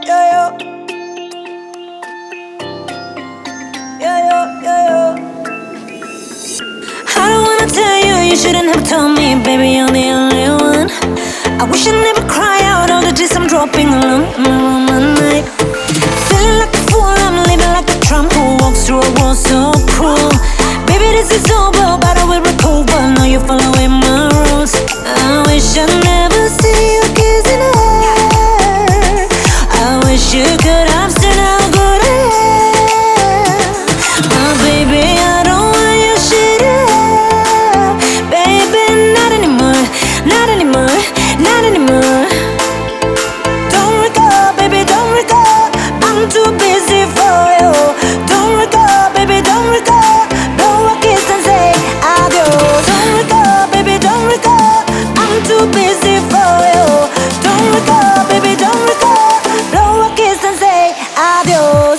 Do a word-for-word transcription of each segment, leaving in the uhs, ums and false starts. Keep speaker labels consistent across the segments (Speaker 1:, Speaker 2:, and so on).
Speaker 1: yeah, yeah, yeah, yeah, yeah. I don't wanna tell you, you shouldn't have told me, baby, you're the only one. I wish I'd never cry out all the tears I'm dropping alone in my room at night. Feeling like a fool, I'm living like a tramp who walks through a wall so cruel. Baby, this is over, but I will recover. Now you're following my rules. I wish I'd never see you kissing her. I wish you could have seen how good I am. My baby, I don't want your shit up. Baby, not anymore, not anymore, not anymore. Don't recall, baby, don't recall. I'm too busy for you. Don't recall, baby, don't recall. Blow a kiss and say adios. Don't recall, baby, don't recall. I'm too busy for you. Don't recall, baby, don't recall. Blow a kiss and say adios.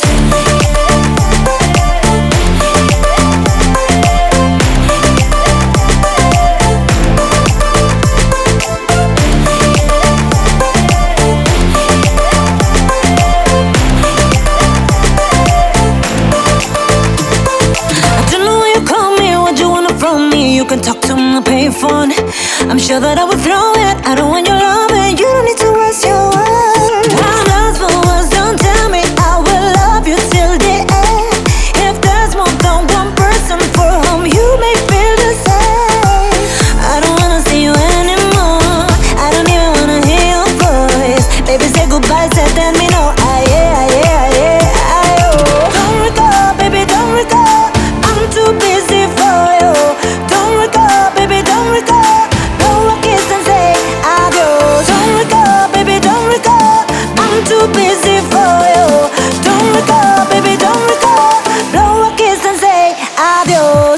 Speaker 1: You can talk to my payphone. I'm sure that I will throw it. I don't want your love and you don't need to waste your words. I'm lost for words, don't tell me I will love you till the end. If there's more than one person for whom you may feel the same, I don't wanna see you anymore. I don't even wanna hear your voice. Baby, say goodbye, say let me know. Ah, yeah, ah, yeah, ah, yeah, ah, yo. Don't recall, baby, don't recall. I'm too busy for you. Don't recall, baby, don't recall. Blow a kiss and say adios. Don't recall, baby, don't recall. I'm too busy for you. Don't recall, baby, don't recall. Blow a kiss and say adios.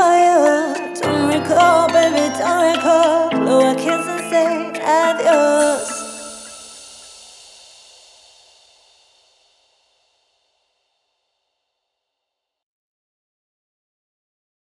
Speaker 1: Don't recall, baby, don't recall. Blow a kiss and say adios.